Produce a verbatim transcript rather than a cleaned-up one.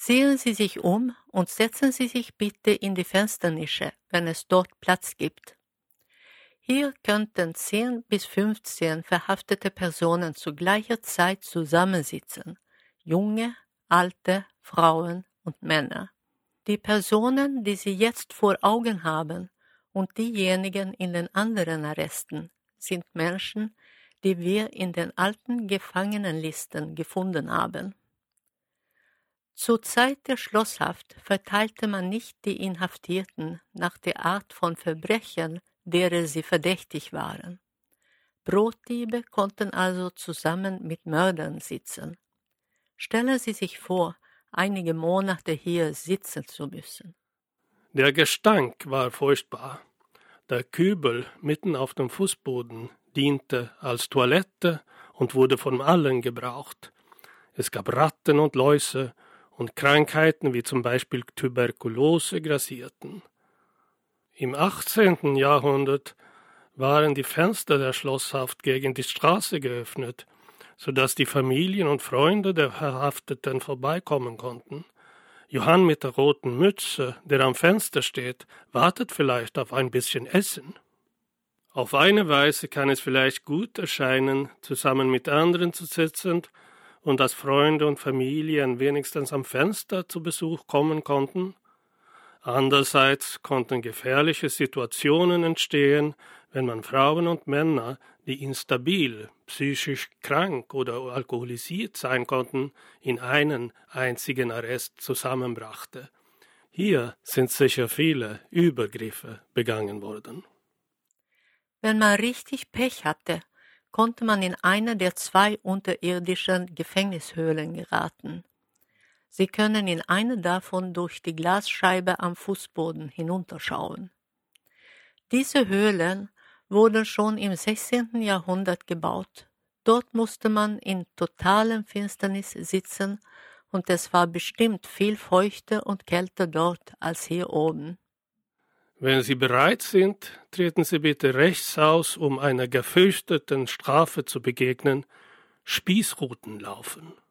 Sehen Sie sich um und setzen Sie sich bitte in die Fensternische, wenn es dort Platz gibt. Hier könnten zehn bis fünfzehn verhaftete Personen zu gleicher Zeit zusammensitzen, junge, alte, Frauen und Männer. Die Personen, die Sie jetzt vor Augen haben, und diejenigen in den anderen Arresten sind Menschen, die wir in den alten Gefangenenlisten gefunden haben. Zur Zeit der Schlosshaft verteilte man nicht die Inhaftierten nach der Art von Verbrechen, derer sie verdächtig waren. Brotdiebe konnten also zusammen mit Mördern sitzen. Stellen Sie sich vor, einige Monate hier sitzen zu müssen. Der Gestank war furchtbar. Der Kübel mitten auf dem Fußboden diente als Toilette und wurde von allen gebraucht. Es gab Ratten und Läuse und Krankheiten wie zum Beispiel Tuberkulose grassierten. Im achtzehnten Jahrhundert waren die Fenster der Schlosshaft gegen die Straße geöffnet, sodass die Familien und Freunde der Verhafteten vorbeikommen konnten. Johann mit der roten Mütze, der am Fenster steht, wartet vielleicht auf ein bisschen Essen. Auf eine Weise kann es vielleicht gut erscheinen, zusammen mit anderen zu sitzen und dass Freunde und Familien wenigstens am Fenster zu Besuch kommen konnten. Andererseits konnten gefährliche Situationen entstehen, wenn man Frauen und Männer, die instabil, psychisch krank oder alkoholisiert sein konnten, in einen einzigen Arrest zusammenbrachte. Hier sind sicher viele Übergriffe begangen worden. Wenn man richtig Pech hatte, konnte man in eine der zwei unterirdischen Gefängnishöhlen geraten. Sie können in eine davon durch die Glasscheibe am Fußboden hinunterschauen. Diese Höhlen wurden schon im sechzehnten Jahrhundert gebaut. Dort musste man in totalem Finsternis sitzen und es war bestimmt viel feuchter und kälter dort als hier oben. Wenn Sie bereit sind, treten Sie bitte rechts aus, um einer gefürchteten Strafe zu begegnen, Spießrutenlaufen.